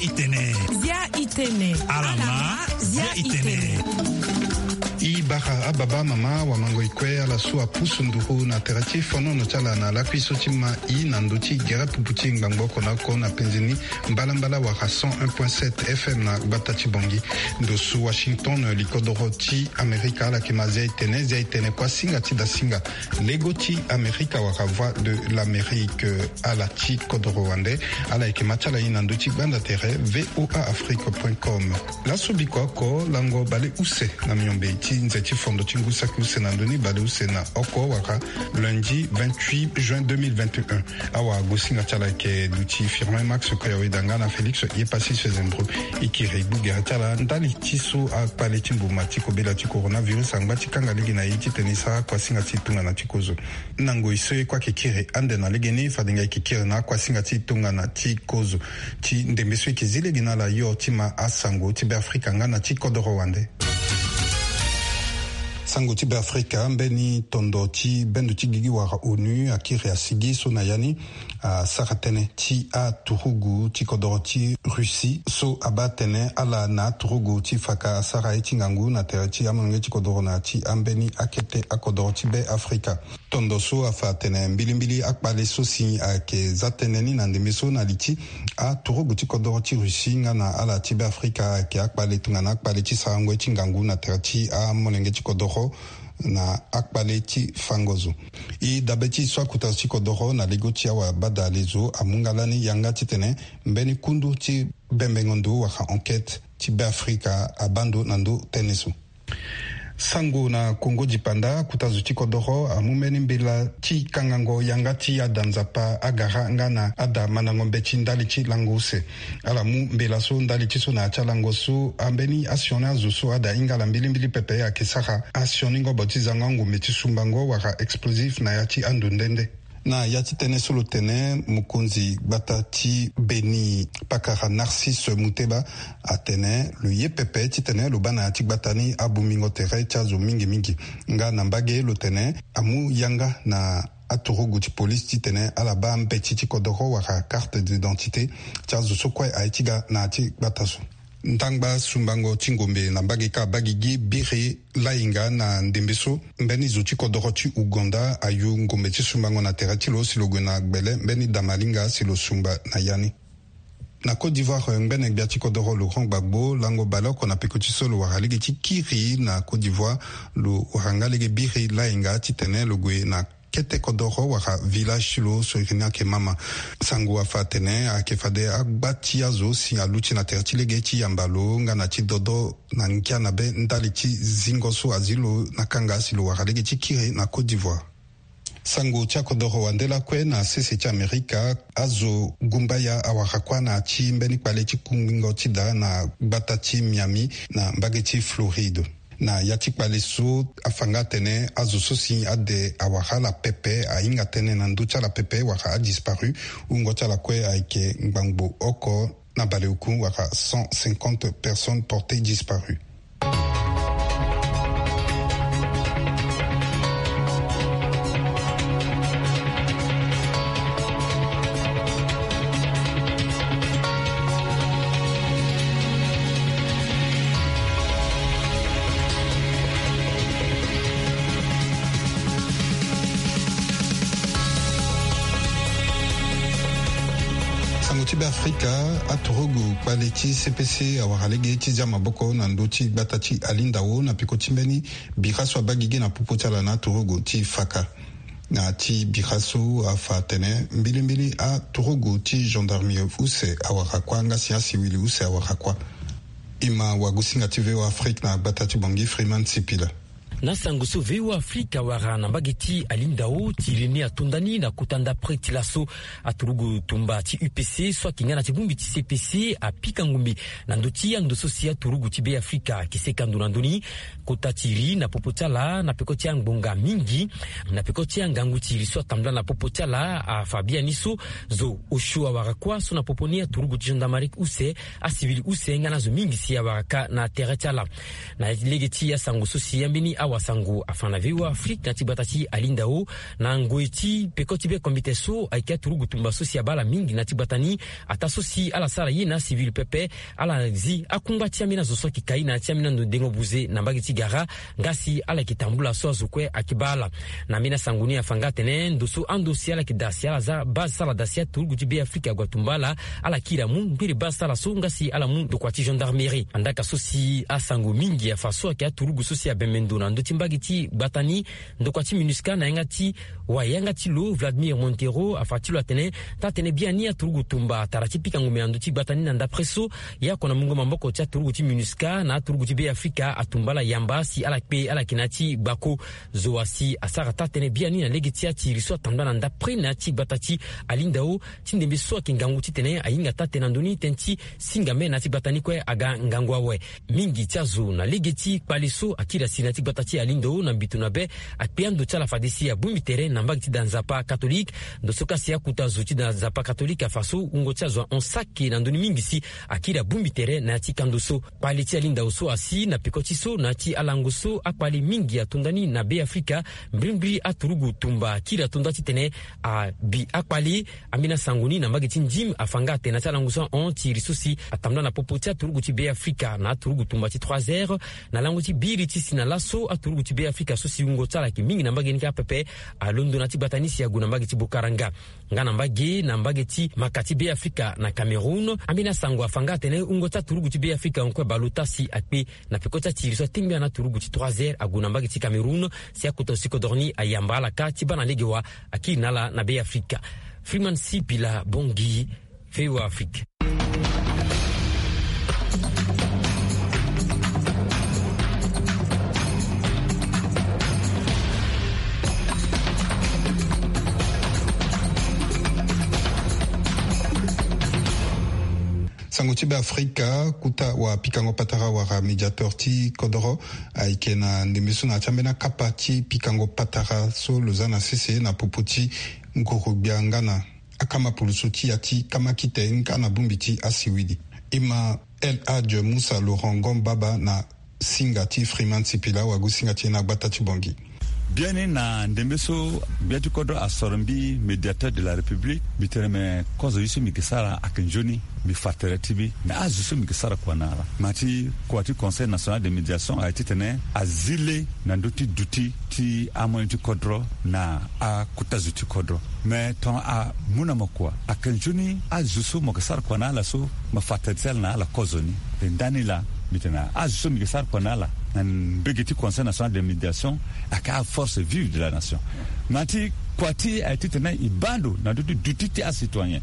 itene. Alama zia itene. Ibaha ababa mama wa mango ikwe ala sua pusunduhu na terati fono no chala na la kwisotima I nanduti gera puputi ngbango kona penzini mbala wa 101.7 FM na batati bongi ndosu Washington likodoroti Amerika la kimazia itene kwa singa tida singa legoti Amerika wa voix de l'Amérique ala ti kodorowande ala ikemachala I nanduti banda tere voaafrique.com la subikwa ko lango bale use na miombe nzeti fondo tingusa kuse na ndoni bale use na oko waka lundi 28 juin 2021 awa gosinga chala ke duti firme Max Koyawe dangana Félix ye passé chez Zembro ikire bugera chala ndali tiso a pale timbu matiko bela ti coronavirus angba kanga ligi na yiti tenisa kwa singa ti tunga na tikozo nango isoye kwa kikire ande na legeni fadinga kikire na kwa singa ti tunga na tikozo ti ndembeso kizile gina la yo tima asango ti be Afrika ngana ti kodoro wande sango tibe Afrika mbeni tondo ti bendo ti gigi wara ONU akiri asigi so na yani saratene ti a turugu ti kodoro ti Russie so abatene ala na turugu ti faka sara eti ngangu na tere ti amonge ti kodoro na ti ambeni akete akodoro ti be Afrika tondo so afatene mbilimbili akpale so si ake zateneni na ndembe so na liti a turugu ti kodoro ti Russie ngana ala ti be Afrika ake akpale tungana akpale ti sarango eti ngangu na tere ti amonge ti kodoro na akpale ti fangozo I dabeti so akuta ti kodoro na lego ti awa bada lezo amungalani yanga ti tene mbeni kundu ti bembengondo waka enquête ti be Afrika abando nando teneso sango na Kongo dipanda kutazu ti kodoro amumeni mbela ti kangango yanga ti adanzapa agara ngana ada manangombe ti ndali ti langose ala mu mbela so ndali ti so na atia lango so ambeni asione azu so ada ingala mbilimbili pepe ya kesaka asione ngobo ti zanga ngume ti sumbango waka explosif na ya ti andundende na yati tene solo tene mukonzi bata ti Beni Pakara Narcisse Muteba atene le yepepe ti tene lo bana ti batani abumingo tere chazo mingi nga nambage lo tene amu yanga na aturugu ti police ti tene ala ba mpeti ti kodoro waka carte d'identité chazo sokwe aitiga na ti bataso ntangba sumbango tingombe na bagika bagigi bire lainga na ndembeso mbeni zuti kodoro ti Uganda ayu ngombe ti sumbango na terati lo silogo na gbele mbeni damalinga silo sumba na yani na Côte d'Ivoire mbene biati kodoro lo Grand Gbagbo lango baloko na peko ti solo waralege ti kiri na Côte d'Ivoire lo warangalege bire lainga ti tene lo gwe na kete kodoro waka village lo so irina ke mama sango afatene akefade agbati azo si aluchi na terti lege ti yambalo ngana ti dodo na nkia na be ndali ti zingo so azilo na kanga silo waka lege ti kire na Côte d'Ivoire sango tia kodoro wandela kwe na sese ti Amerika azo gumbaya awaka kwa na ti mbeni kpale ti kungingo ti da na gbata ti Miami na mbage ti Floride na yati kpale so afanga tene azo sosi ade awaka la pepe a inga tene na nducha la pepe waka a disparu ungocha la kwe aike ngbangbo oko na bale uku waka 150 personnes portées disparues. Tibe Afrika aturugu kpale ti CPC awaralege ti dia maboko na ndo ti gbata ti alindawo na piko ti mbeni biraso abagigi na pupu ti ala na aturugu ti faka na ti biraso afa tene mbilimbili aturugu ti gendarmerie use awarakwa ngasi asiwili use awarakwa ima wagusinga ti veo Afrique na gbata ti bongi Freeman Sipila na sango so veo Afrika wara na bageti alindao tireni atundani na kutanda preti laso aturugu tumba ti UPC so kinga na tibumbi ti CPC apika ngumbi na ndoti ya ndo sosia turugu ti be Afrika kisekandu na ndoni kota tiri na popotala na pekoti ya ngbonga mingi na pekoti ya ngangu tiri so tambla na popotala a Fabianiso zo oshua warakwa so na poponia turugu ti gendarmerie use a civil use ngana zo mingi si ya waraka na teretala na legeti ya sango sosia mbini awasangu afana viwa Afrika na tibatati alindao na ngoiti pekoti be komiteso aikia turugu tumba sosi abala mingi na tibatani atasosi ala sala yina civil pepe ala zi akumba tiamina zoso kikai na tiamina ndengo buze na mbagi tigara ngasi ala kitambula so azukwe akibala na mina sanguni afanga tene ndoso andosi ala kidasi ala za baz sala dasia turugu tibe Afrika gwatumbala ala kira mu mbiri baz sala so ngasi ala mu dokwati gendarmerie andaka sosi asangu mingi ya faso akia turugu sosi ya bemendo na ndoti mbagi ti batani ndokwati MINUSCA na yangati wa yangati lo Vladimir Montero afatilo atene tatene biani ya turugu tumba tarati pika ngume andoti batani na ndapreso ya kona mungo mamboko tia turugu ti MINUSCA na turugu ti be Afrika atumbala yamba si ala pe ala kinati bako zoasi asara tatene biani na legitia ti riso atambana na ndapre na ti batati alindao tindembe so kingangu ti tene ayinga tatena ndoni tenti singame na ti batani kwe aga ngangwa we mingi tiazo na legiti paliso akira sinati batati alindao na bituna be apiando tala fadisi ya bumi tere na mbagiti dan zapa katolik ndo soka siya kutazuti dan zapa katolik afaso ungo tiazo onsaki na ndoni mingi si akira bumi tere na ti kandoso pali ti alinda oso asi na pikotiso na ti alangoso akpali mingi ya tundani na be Afrika mbrimbri aturugu tumba akira tundati tene a bi akpali amina sanguni na mbagiti njim afanga tena ti alangoso on ti risosi atamna na popoti aturugu ti be Afrika na aturugu tumba ti 3h na lango ti biri ti sina laso aturugu ti be Afrika so si ungo tala ki mingi na mbage nika pepe a londo na ti batanisi ya guna mbage ti bokaranga nga na mbage ti makati be Afrika na Cameroon amina sango afanga tene ungo ta turugu ti be Afrika onkwe balota si akpe na pekota ti riso tingbia na turugu ti 3h a guna mbage ti Cameroon si akuto sikodorni a yamba ala ka ti bana legewa aki nala na be Afrika Freeman Sipila Bongi VOA Afrika. Sangotibe Afrika kuta wa pikango patara wa mediator ti kodoro aikena ndemiso na chambena kapati pikango patara so lozana sese na popoti ngorobiangana akama pulusuti ati kama kite nkana bumbiti asiwidi ima El Hadj Moussa Laurent Gombaba na singati Freeman Sipila wagu singati na batati bongi. Bien na ndembeso biatu kodro asormbi médiateur de la République bitereme kozo yisu mikisara akenjoni mi fateretibi na azusu mikisara kwanara mati kwati Conseil national de médiation a été tene azile na ndoti duti ti amonti kodro na a kutazuti kodro mais ton a muna makwa akenjoni azusu mikisara kwanala so mafatetel na la kozoni ndani la mitena azusu mikisara kwanala un begeti Conseil national de médiation à force vive de la nation. Mati kwati a été tenu ibando na duti a citoyen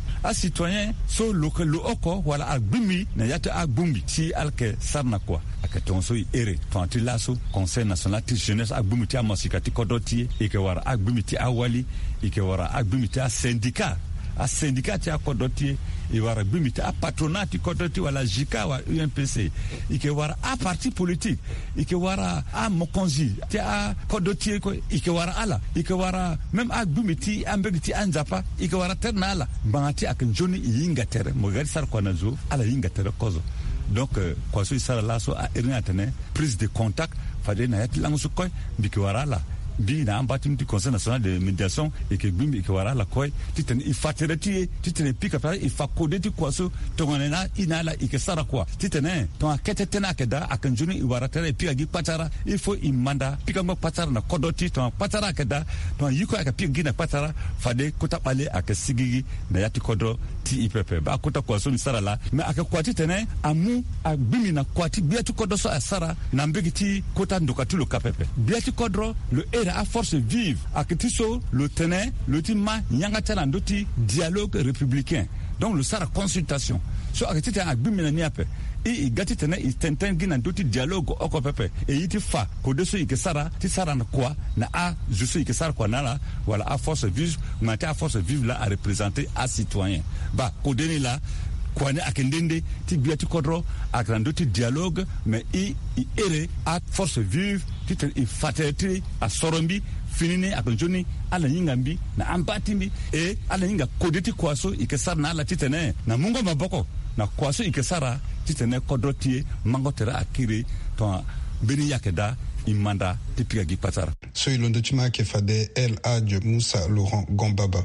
so lo oko wala agbimi na yata agbumbi si alke sarna kwa akaton so ere tanti laso Conseil national de jeunesse agbumi ti amosikati kodoti ike wara agbumi ti awali ike wara agbumi ti syndicat a syndicat ya kodoti iwara bimita a patronati kodoti wala jika wa UNPC ike wara a parti politique ike wara a mokonzi ti a kodoti ko ike wara ala ike wara même a bimiti ambegiti anzapa ike wara ternala bangati akenjoni yinga tere mogari sar kwanazo ala yinga tere kozo donc kwa so sara laso a erinatene prise de contact fade na yati langusu koy bike wara la bi na ambatim du Conseil national de médiation et que bimbi ke wara la koy titen il fatereti titen pika pa il fa kodeti kwaso tongonena inala ike sara kwa titen ton akete tena keda akanjuni i wara tere pika gi patara il faut imanda pika ngo patara na kodoti ton patara keda ton yiko aka pika gi na patara fade kota pale aka sigigi na yati kodro ti ipepe ba kota kwaso ni sara la mais aka kwati tene amu agbimi na kwati biatu kodro so asara na mbegiti kota ndokatu lo kapepe biatu kodro le à force vive akitiso le tenait le tima nyangatela ndoti dialogue républicain donc le sara consultation so akitita agbimina ni ape i gati tena i tenten gina ndoti dialogue oko pepe e yiti fa ko deso ikesara ti sara na kwa na a juso ikesara kwa nala wala a force vive mate a force vive là à représenter a citoyen ba ko deni la kwani akendende ti biati kodro akrandoti dialogue mais i ere a force vive ti i fateti a sorombi finine akonjoni ala nyingambi na ambatimbi e ala nyinga kodeti kwaso ikesara na ala titene na mungo maboko na kwaso ikesara titene kodro tie mangotera akiri to beni yakeda imanda tipiga gi pasara so ilondo chima ke fade El Hadj Moussa Laurent Gombaba.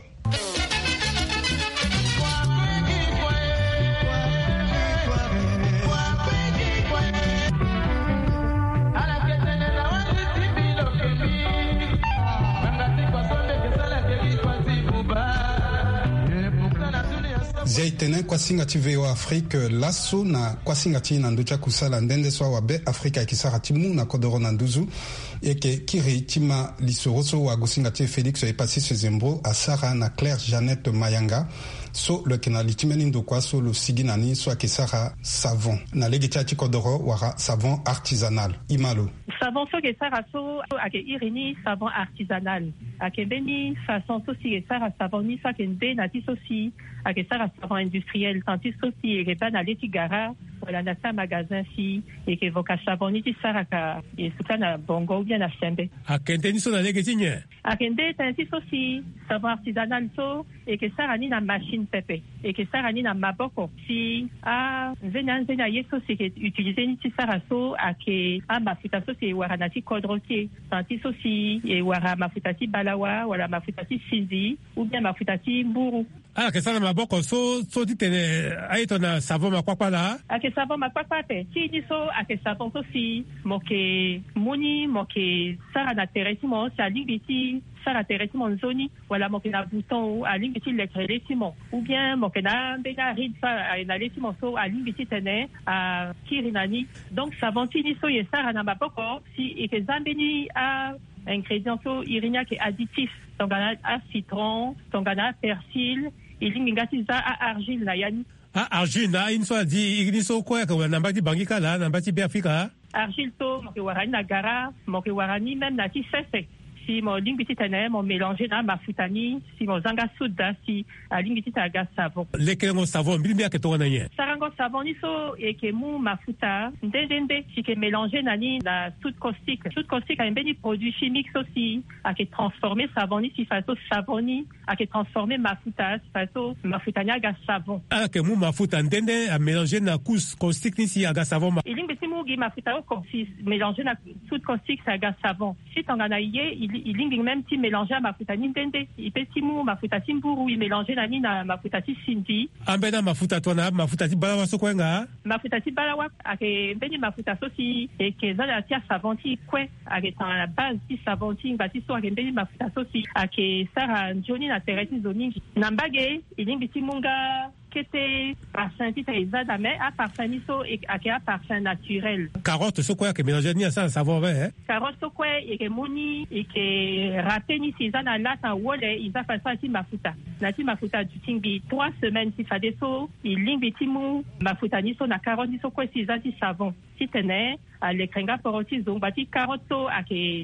Zaitene kwa singati veo Afrique lasso na kwa singati na nducha kusala ndende swa wabe Afrika ikisara timu na kodoro na nduzu eke kiri tima lisoroso wa gusingati Felix epasi sezembro asara na Claire Jeannette Mayanga so le kenali timeni ndo kwa so lo siginani so akisara savon na legita kodoro wara savon artisanal imalo savon so kesara so ake irini savon artisanal ake beni façon so si kesara savon ni so kende na tisosi ake sara savon industriel tanti sosi eke ba na leti gara wala na sa magasin si eke voka savon ni ti sara ka esuka na bongo bien na sembe akende ni so na lege tinye akende tanti sosi savon artisanal so eke sara ni na machine pepe eke sara ni na maboko si a nzena yeso si ke utiliser ni ti sara so ake a mafuta so si wara na ti kodrotier tanti sosi e wara mafuta ti balawa wala mafuta ti sinzi ou bien mafuta ti mburu ke sana maboko so titene aito na savon makwakwa la ake savon makwakwa pe ti ni so ake savon so si moke muni moke sara na teresi mo sa lingiti sara teresi mo zoni wala moke na bouton a lingiti lekrele mo ou bien moke na bena rid sa na lesi mo so a lingiti tene a kirinani donc savon ti ni so ye sara na maboko si eke zambeni a ingrédients so irinia ke additif tongana a citron tongana persil ilingingati za a argile na yani argile na inso di igniso kwa ka namba di bangika la namba ti Afrika argile to mo ke warani na gara mo ke warani même na ti sese si mo lingiti tene mo mélanger na mafutani si mo zanga suda si lingiti taga savon lekengo savon bilimia ke to na ye sarango savon ni so e ke mu mafuta ndende si ke mélanger nani na soude caustique a mbeni produit chimique aussi a ke transformer savon ni si faso savon ni a ke transformer mafuta faso mafuta ni aga savon ke mu mafuta ndende a mélanger na caustique ni si aga savon ilingiti mu gi mafuta ko si mélanger na soude caustique aga savon si tongana ye ilingi même ti mélanger mafuta ni ndende ipesi mu mafuta ti mburu i mélanger nani na mafuta ti sindi ambena mafuta tona mafuta ti balawa so kwenga mafuta ti balawa ake mbeni mafuta so si eke zala ti savon ti kwe ake tan la base ti savon ti ngati so ake mbeni mafuta so si ake sara njoni na tereti zoningi na mbage ilingi ti munga kete parfum ti taiza dame a parfum ni so ake a parfum naturel carotte so kwe ake mélanger ni sa savon carotte so kwe eke moni eke râpé ni si za na lata wole iza façon ti mafuta na ti mafuta du tingi 3 semaines si fade so ilingi ti mu mafuta ni so na carotte ni so kwe si za ti savon ti tene a lekrenga poroti zo bati carotte so ake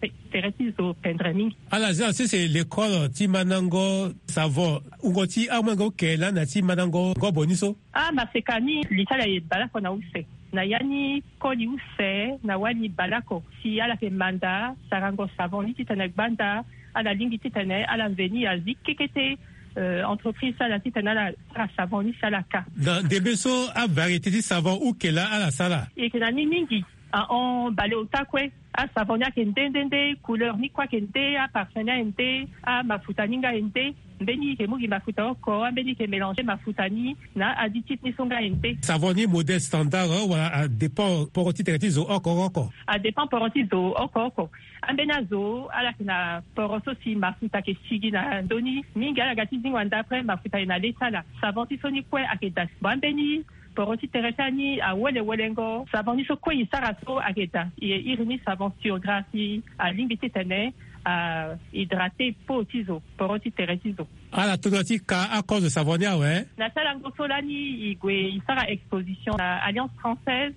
lekre zo pendre mingi ala za c'est l'école ti manango savon ungo ti amango kela na ti manango go boniso masekani litala e balako na use na yani koli use na wani balako si ala ke manda sarango savon ni titane banda ala lingi titane ala veni a zikekete entreprise ala titane ala savon ni salaka dans des beso a variété de savon ou kela ala sala et que na ni mingi on balé otakwe a savon ya kendende couleur ni kwa kende a parfum ya ende a mafuta ninga ende mbeni ke mugi mafuta oko mbeni ke mélanger mafuta ni na additif ni songa ende savon ni modèle standard wala dépend poroti teretizo oko a dépend poroti zo oko ambena zo ala kina poroso si mafuta ke sigi na ndoni minga ala gati zingwa ndapre mafuta ina letala savon ti soni kwe akedas mbeni poroti teretani a welengo savon ni so kwe isara so aketa irini savon surgrafi a lingiti tene a hydrater peau tizo poroti teretizo ala tonoti ka à cause de savonia na sala ngosolani igwe isara exposition na Alliance Française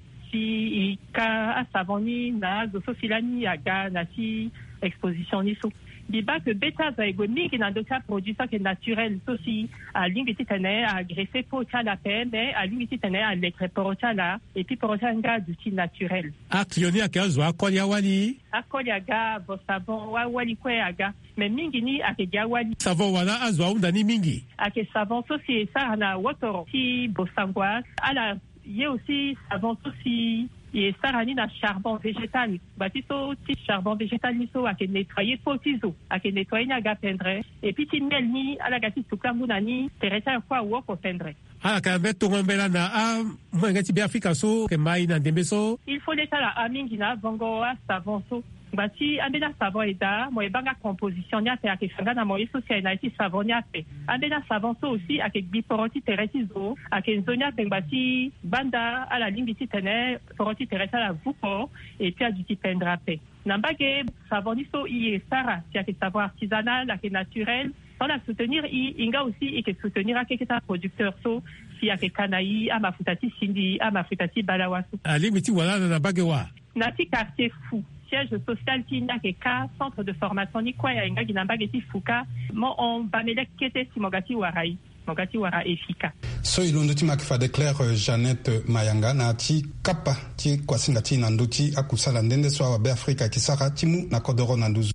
si ka a savoni na zososilani aga na si exposition ni so diba que beta za igwe mingi na doka produit ça qui est naturel aussi a lingiti tene a greffer peau ta la mais a lingiti tene a lekre porota la et puis porota nga du style naturel a klioni akazo akolia wali akolia ga bo savon wali kwe aga mais mingi ni akeja wali savon wala azwa undani mingi ake savon so si ça na wotoro si bo sangwa ala ye aussi savon aussi et sarani na charbon végétal batiso ti charbon végétal niso ake nettoyer potizo ake nettoyer na ga pendre et puis ti mel ni ala gati tuklangu nani teresa kwa wo ko pendre ala ka be tongombela na a mwenga ti Afrika so ke mai na ndembe so il faut l'état la amingi na bongo a savon so bati ambena savon eda mo ebanga composition nya te ake fanga na mo social na ti savon nya te ambena savon so aussi ake biporoti teresi zo ake nzonya te bati banda ala lingi ti tene poroti teresa la vuko et puis a du ti pendrape nambage savon so i sara ti ake savon artisanal ake naturel sans la soutenir inga aussi et que soutenir à quelques producteurs so si ake kanayi a mafutati sindi a mafutati balawaso ali miti wala na bagewa nati quartier fou siège social qui n'a que centre de formation ni quoi ya inga ginambage ti fuka mo on bamelek kete simogati warai mogati wara efika so ilondo ti makifa de Claire Jeannette Mayanga na ti kapa ti kwasinga ti na nduti akusala ndende so awabe Afrika kisaka timu na kodoro na nduzu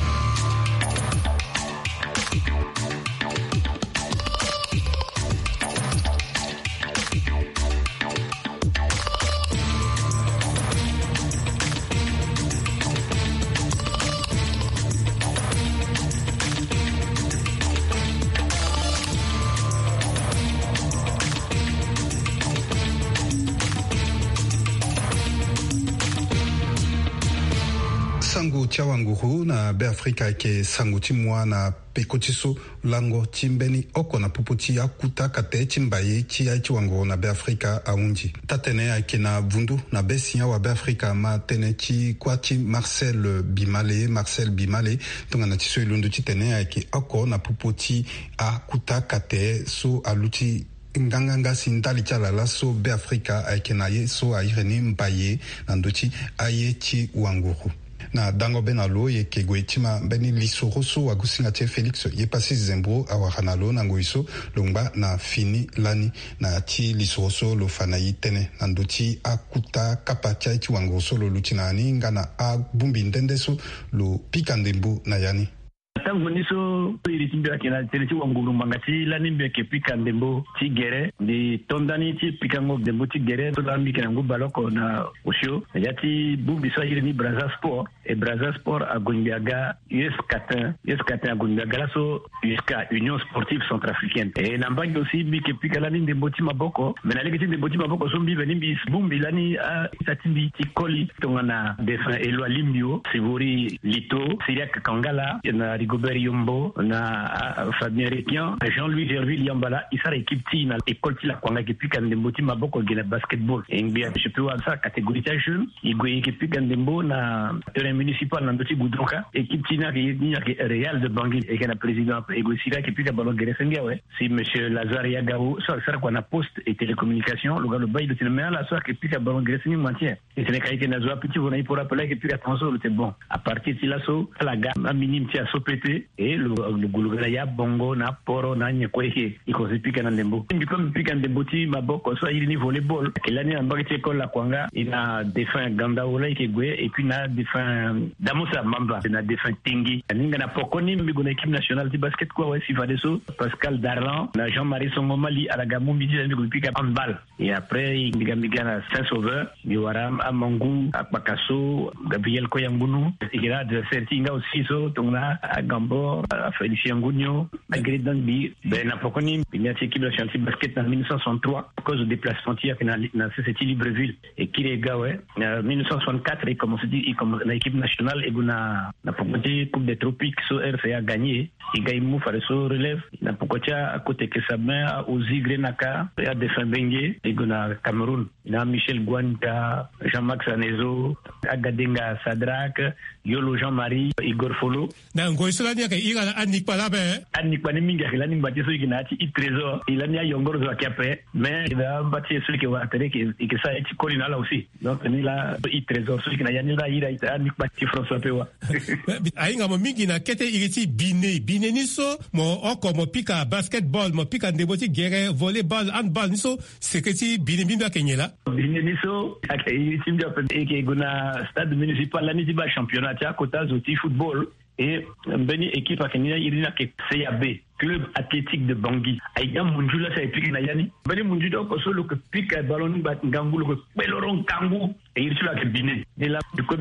sango tia wanguru na be Afrika ke sango ti mwa na pekotiso lango timbeni oko na pupoti akuta kate timbaye ti ai ti wanguru na be Afrika aunji tatene ake na vundu na be sinya wa be Afrika ma tene ti kwa ti Marcel Bimale tonga na ti so ilundu ti tene ake oko na pupoti akuta kate so aluti nganga sindali chalala so be Afrika ake na ye so aireni mbaye na ndochi aye ti wanguru na dango benalo ye kegwe tima beni lisoro so wagusinga te Felix ye pasi zembro awahanalo na ngoiso longba na fini lani na ti lisoro so lo fanayi tene na ndoti akuta kapatia ti wangoso lo lutinani ngana a bumbi ndende so lo pikandembo na yani tangu niso iritimbi akina teleti wanguru mangati lani mbeke pika ndembo ti gere di tondani ti pikango ndembo ti gere to lambi kana ngu baloko na osho yati bumbi so yiri ni Brazza Sport a Gonjaga US Catin a Gonjaga la so jusqu'à Union Sportive Centrafricaine et nambangi aussi mbeke pika lani ndembo ti maboko mena leki ti ndembo ti maboko so mbi beni bumbi lani a tatimbi ti koli tongana defin Eloi Limbio Sivori Lito Siriak Kangala na Rigobert Yombo na Fabien Rekian Jean-Louis Gerville Yambala isara équipe ti na école ti la kwanga ki pika ndembo ti maboko gena basketball et mbia je peux voir ça catégorie ta jeune igwe équipe pika ndembo na terrain municipal na ndoti Goudronka équipe ti na ki Real de Bangui et gena président igwe sira ki pika ballon gere sengia ouais si monsieur Lazare Yagao ça quoi na poste et télécommunication le bail de mais la soir ki pika ballon gere sengia maintien et c'est les na zo petit vona pour rappeler que pika attention c'est bon à partir de là so la gamme minime ti a sopete et le gulugala ya bongo na poro na nyekweke iko zipika na ndembo ndiko mpika ndembo ti maboko so ili ni volleyball kelani na mbaki école la kwanga ina défunt Gandaola ikegwe et puis na défunt Damosa Mamba na défunt Tingi ninga na pokoni mbigo na équipe nationale de basket quoi ouais si Vadeso Pascal Darlan na Jean-Marie Songomali à la gamu midi mbigo pika handball et après mbiga na Saint-Sauveur Biwaram Amangu Akbakaso Gabriel Koyangunu ikira de Sertinga aussi so tongna Gambo Félicien Ngougno malgré Danbi na pokoni bina équipe nationale de basket en 1963 à cause du déplacement qui a fait na CCT Libreville et qui les gars ouais en 1964 il commence dit comme l'équipe nationale et na pokoti coupe des tropiques so RCA a gagné il gagne mou faire so relève na pokoti à côté que sa main aux Igrenaka à défend Bengue et na Cameroun na Michel Gwanta Jean-Max Anezo Agadenga Sadrak Yolo Jean-Marie Igor Folo na ngoisola ni ka ira anik palabe anik pani mingi akilani mbati so ikinati i trésor ilani ya yongoro zo akiape mais il va mbati so ke wa tere ke sa eti kolina là aussi donc ni là i trésor so ikina yani la ira anik bati François Pewa ainga mo mingi na kete iriti bine ni so mo oko mo pika basketball mo pika ndeboti gere volleyball handball ni so seketi bine kenyela bine ni so iriti mbia ke guna stade municipal la ni championnat ya kota zoti football et beni équipe akenia irina ke CAB club athlétique de Bangui aïga munjula sa epiki na yani bani munjudo ko solo ko pika ballon bat ngangu ko peloron kangu et il sula ke bine et là ko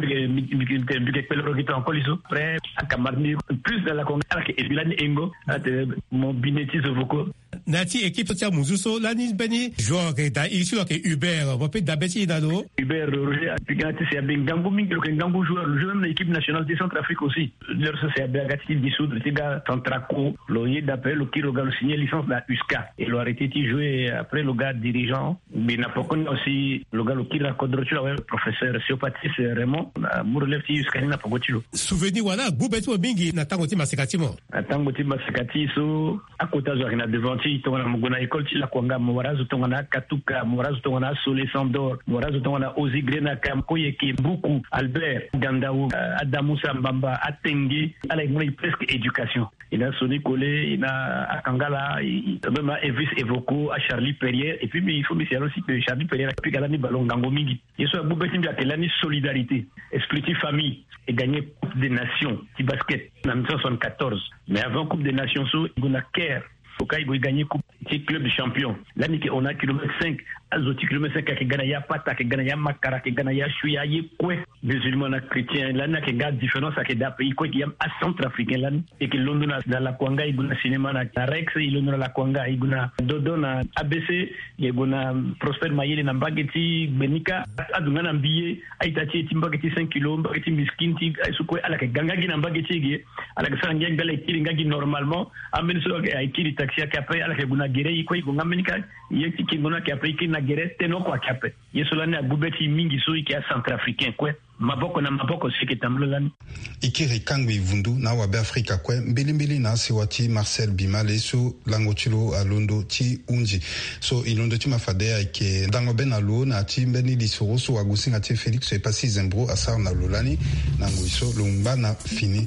bi peloro qui en coliso après akamarni plus dans la conga que ebilani engo mon bineti zovoko nati équipe sotia muzuso lani bani joueur da il sula ke Hubert on peut dabeti dalo Hubert Roger pigati c'est ben ngangu mingi le ngangu joueur le joueur de l'équipe nationale de Centrafrique aussi leur c'est Abagati dissoudre tiga Tantraco loyer d'appel le qui le signé licence de la USCA et le arrêté de jouer après le gars dirigeant mais n'a pas connu aussi le gars qui la quadruple le professeur Patrice Raymond pour relève ti USCA n'a pas gochilo souvenir wala bubetu mingi na tango ti masekatimo tango ti masekati so akota zo na devanti to na mugona école ti la kwanga morazo to na katuka morazo to na Solé Sandor morazo to na Ozigrena Kamkoyeke Buku Albert Gandao Adamu Sambamba Atenge ala il presque éducation il a sonné collé il a Akangala même à Evis Evoko à Charlie Perrier et puis mais il faut me dire aussi que Charlie Perrier a pu gagner ballon gango mingi et so Boubeti a kelani solidarité esprit de famille et gagner Coupe des Nations qui basket en 1974 mais avant Coupe des Nations so il a care au cas il gagner coupe club champion l'année on a kilomètre 5 azoti kilomètre 5 qui gagne ya pata qui gagne ya makara qui gagne ya chuya ye kwe musulman na chrétien l'année qui garde différence avec des pays quoi qui am à centrafricain là et que London dans la kwanga iguna cinéma na Rex il London la kwanga iguna dodo na ABC iguna Prosper Mayele na mbageti Benika adunga na mbiye aitati timbageti 5 kg mbageti miskinti aisukwe ala ke ganga gina mbageti ge ala ke sanga ngala ikiringa gi normalement ameni so aikiri taxi akape ala ke guna gere iko igunga menika yeti kingona ke ape ikina gere teno kwa kape yesolani abubeti mingi so iki a centrafricain kwe maboko na maboko sike tamlolani ikiri kangwi vundu na wabe Afrika kwe mbilimbili na siwati Marcel Bimale so langochilo alondo ti unji so ilondo ti mafadea ike dango bena lo na ti mbeni lisoro so wagusi ngati Felix so epasi zembro asar na lolani na nguiso lomba na fini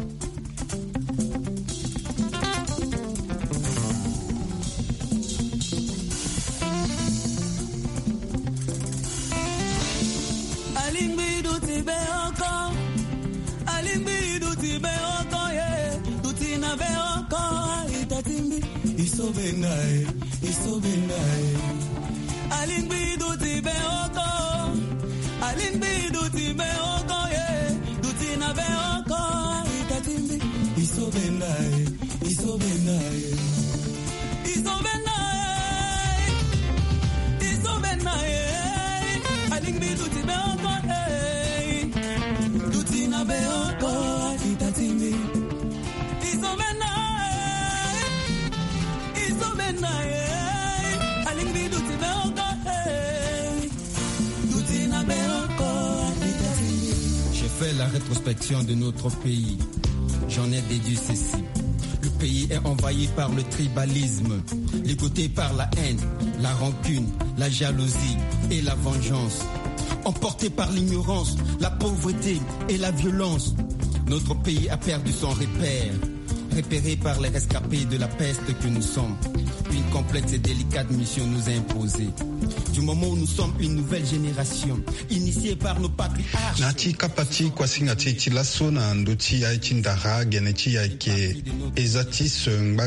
La rétrospection de notre pays, j'en ai déduit ceci. Le pays est envahi par le tribalisme, ligoté par la haine, la rancune, la jalousie et la vengeance. Emporté par l'ignorance, la pauvreté et la violence, notre pays a perdu son repère, repéré par les rescapés de la peste que nous sommes. Une complexe et délicate mission nous est imposée. Du moment où nous sommes une nouvelle génération, initiée par nos patriarches. Nati kapati kwa singati tilaso na ndoti ya itindara geneti ya ke ezatis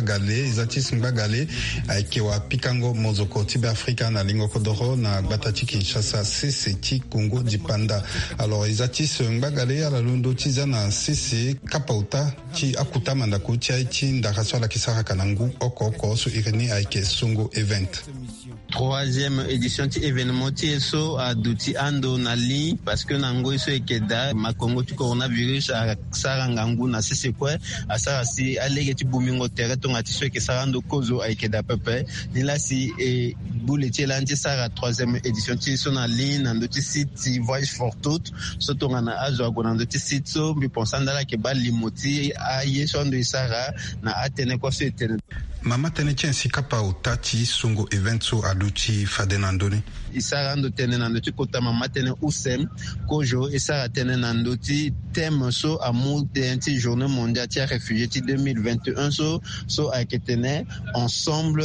mbagale ke wa pikango mozoko tibe Afrika na lingo kodoro na batati Kinshasa CC Congo dipanda. Alors ezatis mbagale ala londo tizana CC kapauta ti akuta mandako ti itindara so la kisara kanangu oko so ireni aike songo event. Troisième édition ti événement ti eso a duti ando na li parce que nango eso ekeda makongo ti coronavirus a sarangangu na sese kwe a sara si alege ti bumingo tere tonga ti so ke sarando kozo a ekeda pepe ni la si e boule ti lanti sara troisième édition ti so na li nando ti site voyage for tout so tonga na azo ago nando ti site so mi pensanda la ke ba limoti a yeso ando isara na atene kwa so etene mama tene chensi kapa utati songo event so aduti fadenandoni isara ndo tene nando ti kota mama tene usem kojo isara tene nando ti thème so amour ti journée mondiale ti réfugié ti 2021 so aketene ensemble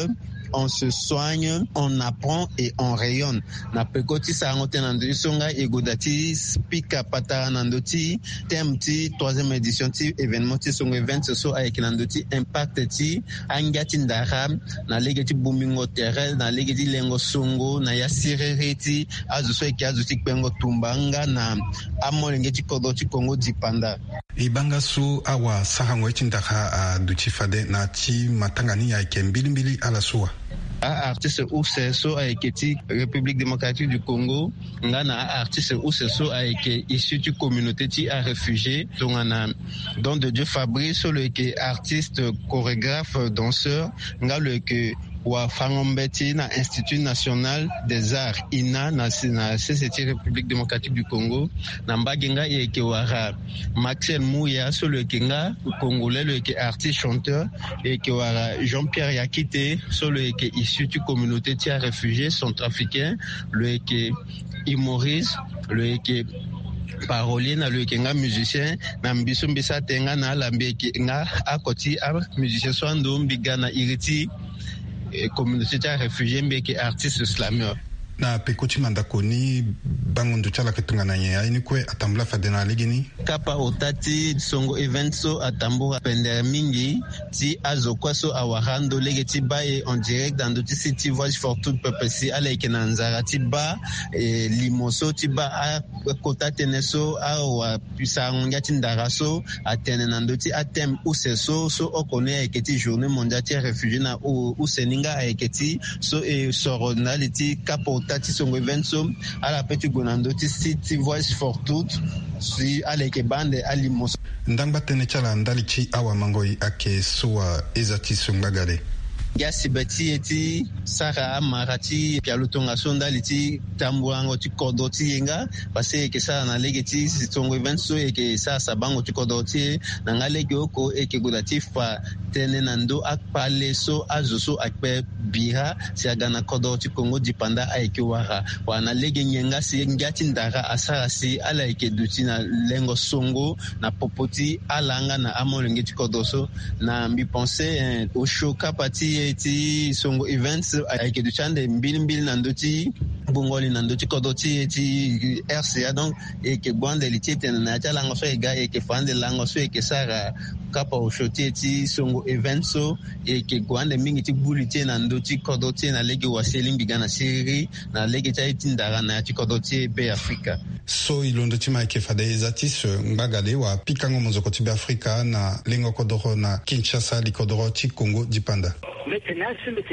on se soigne, on apprend et on rayonne. Na pekoti sa ngote nando songa egodati speaker patara nando ti thème ti 3e édition ti événement ti songo event so avec nando ti impact ti angati ndara na legeti bumingo terre na legeti lengo songo na ya sirereti azu so eki azu ti pengo tumbanga na amolengeti kodo ti Congo dipanda. Ibanga su awa sahango etindaka duti fade na ti matangani ya kembilimbili ala suwa. Artiste Ousesso a été République démocratique du Congo. Ngana artiste Ousesso a été issu de communauté qui a réfugié. Donc on a Don de Dieu Fabrice le qui artiste, chorégraphe, danseur. Nga le que wa fangombeti na Institut national des arts INA na CCT République démocratique du Congo. Na mbagenga yeke wara Maxel Mouya sur le kinga congolais le qui artiste chanteur et que wara Jean-Pierre Yakite sur le qui issu de communauté qui a réfugié centrafricain le qui humoriste le qui parolier na le kenga musicien na mbiso mbisa tenga na lambe nga akoti a musicien so ndo mbiga na iriti communauté ya réfugié mbeke artiste slameur na pekoti mandakoni bangondo chala ketunga na nye aini kwe atambula fadena ligini kapa otati songo event so atambura pendere mingi ti azokwa so awarando legeti ba en direct dans the city voice for tout peuple si ala ikena nzara ti ba limoso ti ba a kota teneso a wa pisangonga ti ndara so atene nando ti atem Ousesso so okone eketi journée mondiale ti réfugié na Ouseninga eketi so e soronality kapa tati songo event so ala peti gonando ti city voice for tout si ale ke bande alimos ndangba tene chala ndali chi awa mangoi ake suwa ezati songbagale ya sibeti eti sara amarati pialutonga sonda liti tambuango ti kodo ti yenga parce que ça na legeti songo event so e ke sa sabango ti kodo ti na ngalege oko e ke godatif pa tene nando akpale so azuso akpe bira si agana kodo ti Congo dipanda aike wara wana lege nyenga si ngati ndara asara si ala ike duti na lengo songo na popoti alanga na amolenge ti kodo so na mbi penser au shoka pati eti songo events aike duchande mbili nando ti bongoli nando ti kodo ti RCA donc e ke bande liti tene na chala ngo so ega e ke fande lango so e ke sara kapa o shoti ti songo event so e ke gwande mingi ti buliti na ndo ti kodo ti na lege waseli mbiga na siri na lege ti ndara na ti kodo ti be Afrika so ilondo ti ma ke fade ezatis ngbagale wa pikango mozoko ti be Afrika na lengo kodoro na Kinshasa likodoro ti Congo dipanda maintenant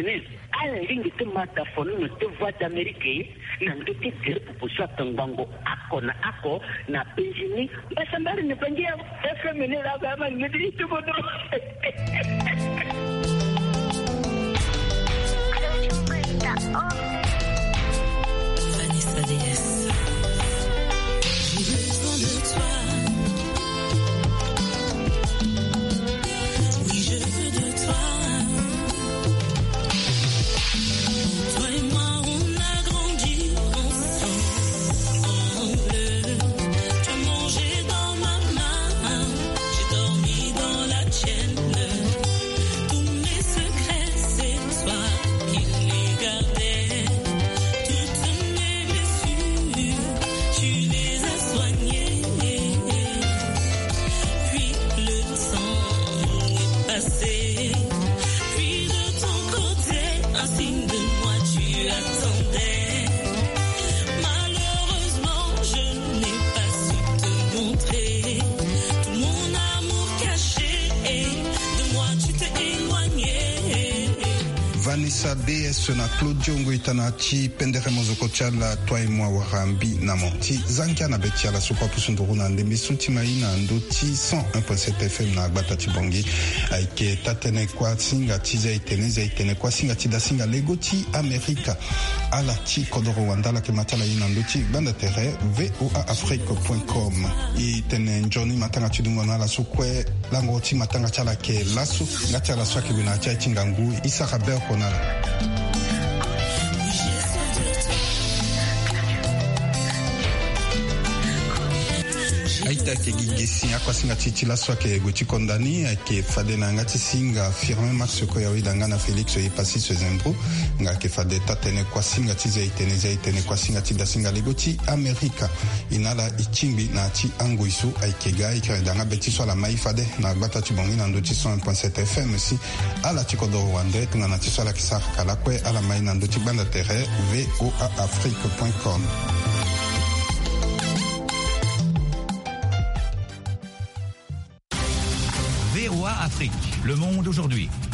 ala lingi te mata fonu te voix d'Amérique na ndo te tere proposition tangango ako na Benjamin basambari ne pangia FM ne la ba ngidi tu bodo Vanessa DS. J'ai besoin de toi. Oui, je veux de toi. Toi et moi, on a grandi ensemble. Tu as mangé dans ma main, j'ai dormi dans la tienne. Tous mes secrets, c'est toi qui les gardais. Toutes mes blessures, tu les as soignées. Puis le temps est passé. Puis de ton côté, un signe de moi tu attendais. Malheureusement, je n'ai pas su te montrer tout mon amour caché. De moi tu t'es éloigné. Vanessa DS na Claudio Ngoitana ti pendere mozoko tiala toi et moi warambi namo ti zankia na betia la sopa pusunduru na ndembe suti maina ndo ti 101.7 FM na gbata ti bongi aike tatene kwa singa ti zaitene kwa singa ti da singa lego ti Amerika ala ti kodoro wandala ke matala ina ndo ti banda terre voaafrique.com i tene njoni matanga ti dungona la sukwe lango ti matanga chala ke lasu ngati ala swaki bina cha tingangu isaka bel konala J'ai aita ke gigesi akwasinga titila swake gochi kondani ke fadena ngati singa firme max ko ya widanga na Felix e pasi ce zembro nga ke fade tatene kwasinga tizai kwasinga tidasinga legoti Amerika inala ichimbi na ti angoisu aikega ikredanga beti so la mai fade na gbata tibongi na ndoti 100.7 FM si ala tikodo wande tunga na tisala kisaka kala kwe ala mai na ndoti banda terre voaafrique.com. VOA Afrique, le monde aujourd'hui.